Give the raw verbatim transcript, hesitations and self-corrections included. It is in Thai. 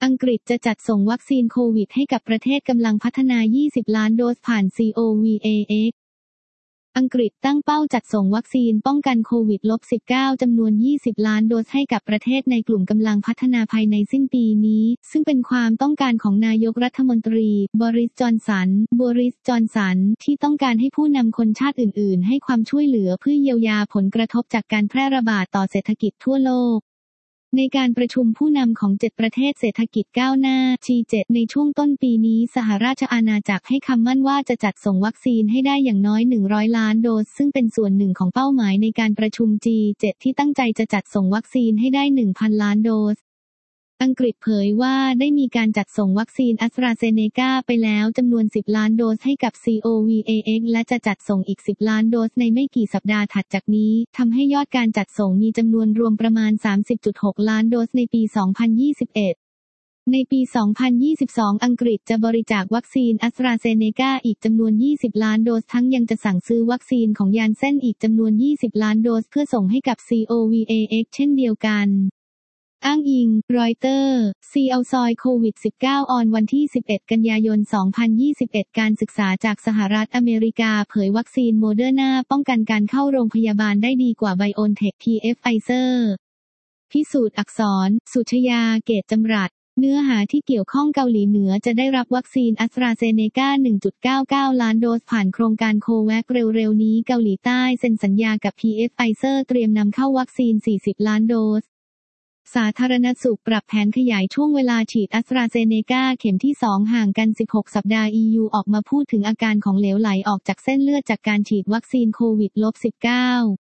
อังกฤษจะจัดส่งวัคซีนโควิดให้กับประเทศกำลังพัฒนายี่สิบล้านโดสผ่าน ซี โอ วี เอ เอ็กซ์ อังกฤษตั้งเป้าจัดส่งวัคซีนป้องกันโควิด สิบเก้า จำนวนยี่สิบล้านโดสให้กับประเทศในกลุ่มกำลังพัฒนาภายในสิ้นปีนี้ซึ่งเป็นความต้องการของนายกรัฐมนตรีบริส จอนสันบริส จอนสันที่ต้องการให้ผู้นำคนชาติอื่นๆให้ความช่วยเหลือเพื่อเยียวยาผลกระทบจากการแพร่ระบาดต่อเศรษฐกิจทั่วโลกในการประชุมผู้นำของเจ็ดประเทศเศรษฐกิจก้าวหน้า จี เจ็ด ในช่วงต้นปีนี้สหราชอาณาจักรให้คำมั่นว่าจะจัดส่งวัคซีนให้ได้อย่างน้อยหนึ่งร้อยล้านโดสซึ่งเป็นส่วนหนึ่งของเป้าหมายในการประชุม จี เจ็ด ที่ตั้งใจจะจัดส่งวัคซีนให้ได้ หนึ่งพัน ล้านโดสอังกฤษเผยว่าได้มีการจัดส่งวัคซีนแอสตราเซเนกาไปแล้วจำนวนสิบล้านโดสให้กับ ซี โอ วี เอ เอ็กซ์ และจะจัดส่งอีกสิบล้านโดสในไม่กี่สัปดาห์ถัดจากนี้ทำให้ยอดการจัดส่งมีจำนวนรวมประมาณ สามสิบจุดหก ล้านโดสในปี สองพันยี่สิบเอ็ด ในปี สองพันยี่สิบสอง อังกฤษจะบริจาควัคซีนแอสตราเซเนกาอีกจำนวนยี่สิบล้านโดสทั้งยังจะสั่งซื้อวัคซีนของยานเซ่นอีกจำนวนยี่สิบล้านโดสเพื่อส่งให้กับ ซี โอ วี เอ เอ็กซ์ เช่นเดียวกันอ้างอิงรอยเตอร์ ซี เอาซอยโควิด สิบเก้า ออนวันที่ สิบเอ็ด กันยายน สองพันยี่สิบเอ็ด การศึกษาจากสหรัฐอเมริกาเผยวัคซีนโมเดอร์นาป้องกันการเข้าโรงพยาบาลได้ดีกว่าไบโอนเทค พี เอฟ ไฟเซอร์ พิสูจน์อักษร สุชยา เกตจำรัด เนื้อหาที่เกี่ยวข้องเกาหลีเหนือจะได้รับวัคซีนแอสตราเซเนกา หนึ่งจุดเก้าเก้า ล้านโดสผ่านโครงการโคแวคเร็วๆนี้เกาหลีใต้เซ็นสัญญากับ พี เอฟ ไฟเซอร์เตรียมนำเข้าวัคซีน สี่สิบ ล้านโดสสาธารณสุขปรับแผนขยายช่วงเวลาฉีดแอสตราเซเนกาเข็มที่สองห่างกันสิบหกสัปดาห์ อี ยู ออกมาพูดถึงอาการของเหลวไหลออกจากเส้นเลือดจากการฉีดวัคซีนโควิด สิบเก้า